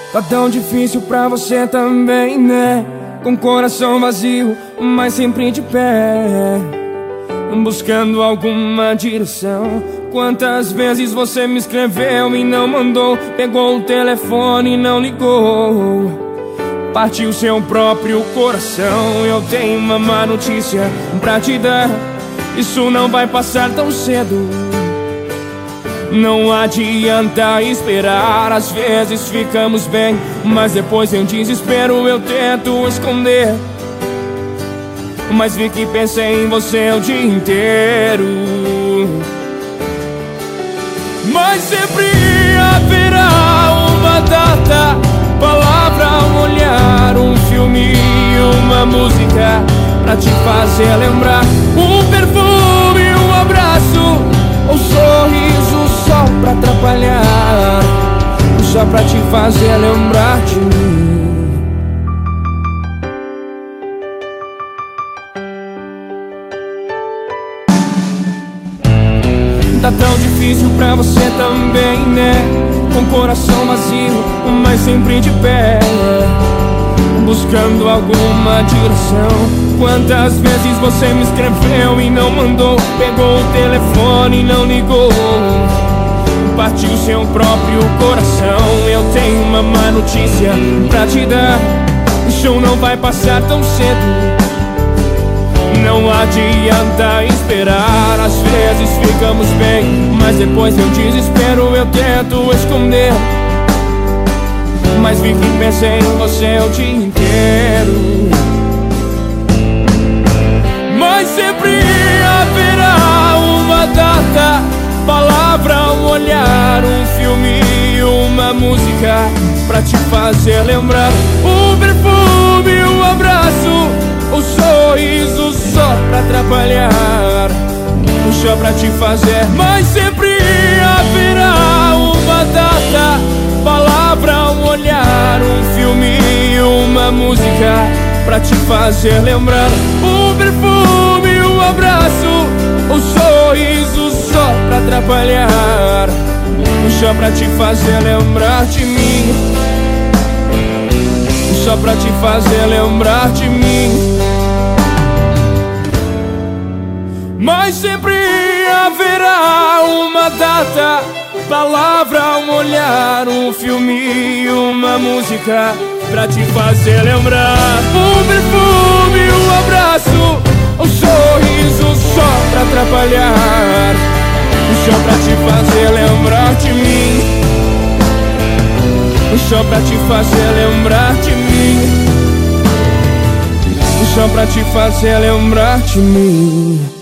Tá tão difícil pra você também, né? Com coração vazio, mas sempre de pé, buscando alguma direção. Quantas vezes você me escreveu e não mandou? Pegou o telefone e não ligou. Partiu seu próprio coração. Eu tenho uma má notícia pra te dar: isso não vai passar tão cedo. Não adianta esperar. Às vezes ficamos bem, mas depois em desespero eu tento esconder. Mas vi que pensei em você o dia inteiro. Mas sempre haverá uma data, palavra, um olhar, um filme e uma música pra te fazer lembrar. Um perfume, um abraço, um sorriso só pra atrapalhar, só pra te fazer lembrar de mim. Tá tão difícil pra você também, né? Com coração vazio, mas sempre de pé, buscando alguma direção. Quantas vezes você me escreveu e não mandou? Pegou o telefone e não ligou. Partiu seu próprio coração. Eu tenho uma má notícia pra te dar: o show não vai passar tão cedo. Não adianta esperar. Às vezes ficamos bem, mas depois em desespero eu tento esconder. Mas vi que pensei em você o dia inteiro. Mas sempre haverá uma data, palavra, um olhar, um filme e uma música pra te fazer lembrar. Um perfume, um abraço, um sorriso só pra atrapalhar, só pra te fazer. Mas sempre haverá uma data, palavra, um olhar, um filme e uma música pra te fazer lembrar. Um perfume, um abraço, um sorriso só pra atrapalhar, só pra te fazer lembrar de mim, só pra te fazer lembrar de mim. Mas sempre haverá uma data, palavra, um olhar, um filme e uma música pra te fazer lembrar. Um perfume, um abraço, um sorriso só pra atrapalhar, só pra te fazer lembrar de mim, só pra te fazer lembrar de mim, só pra te fazer lembrar de mim.